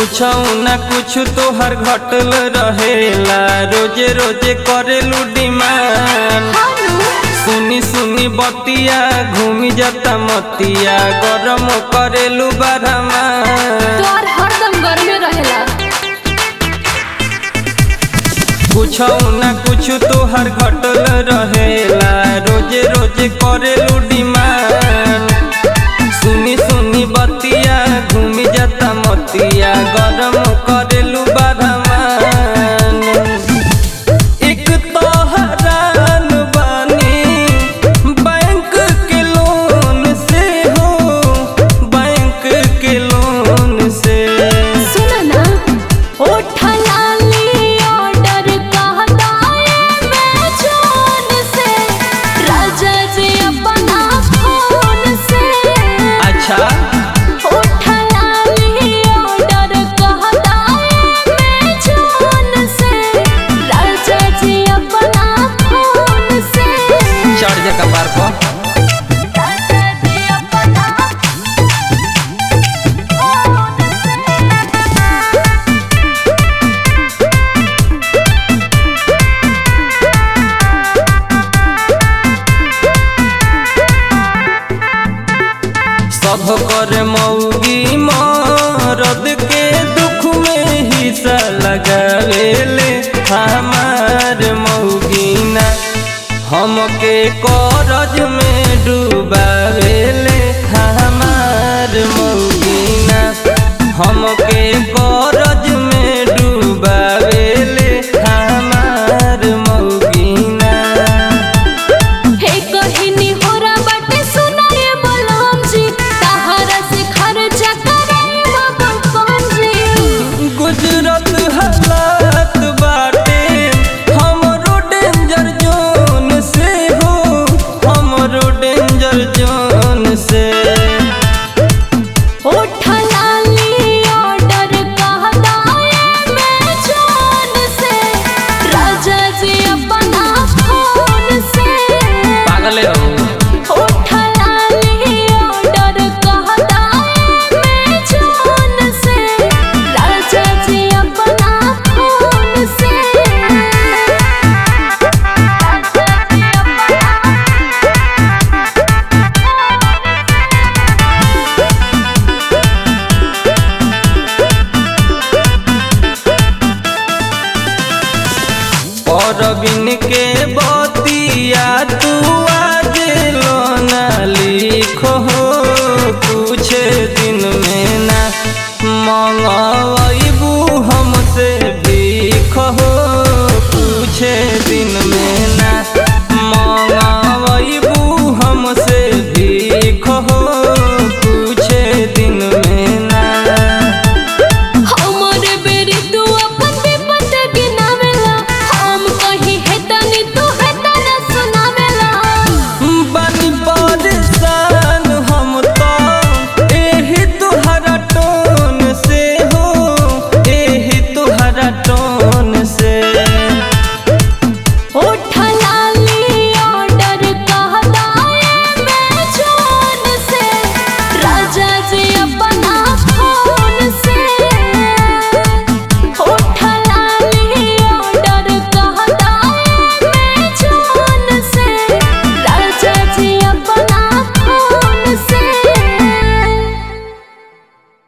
कुछ ना कुछ तोहर घटल रहेला, रोजे रोजे करेलू डिमांड। सुनी सुनी बतिया घूमी जाता मतिया, गरम करेलू बारहमा तोर हरदम गर्मे रहेला। कुछ ना कुछ तोहर घटल रहेला, रोजे रोजे करेलू डिमांड। सुनी सुनी बतिया घूमी जाता मतिया, गरम करेलू बारहमा। एक तो हैरान बानी बैंक के लोन से हो, बैंक के लोन से। सुन ना उठा लाली ऑर्डर कहता है मैं जोन से, राजा जी अपना फोन से। अच्छा उठा लाली ऑर्डर कहता है मैं जोन से, राजा जी अपना फोन से। चढ़ जा कपार पर। राजा जी अपना फोन सब कर मौगी मरद के दुख में हिस्सा लगावेले, हमार मौगीना हमके करज में डूबावेले। हमार मौगीना हमके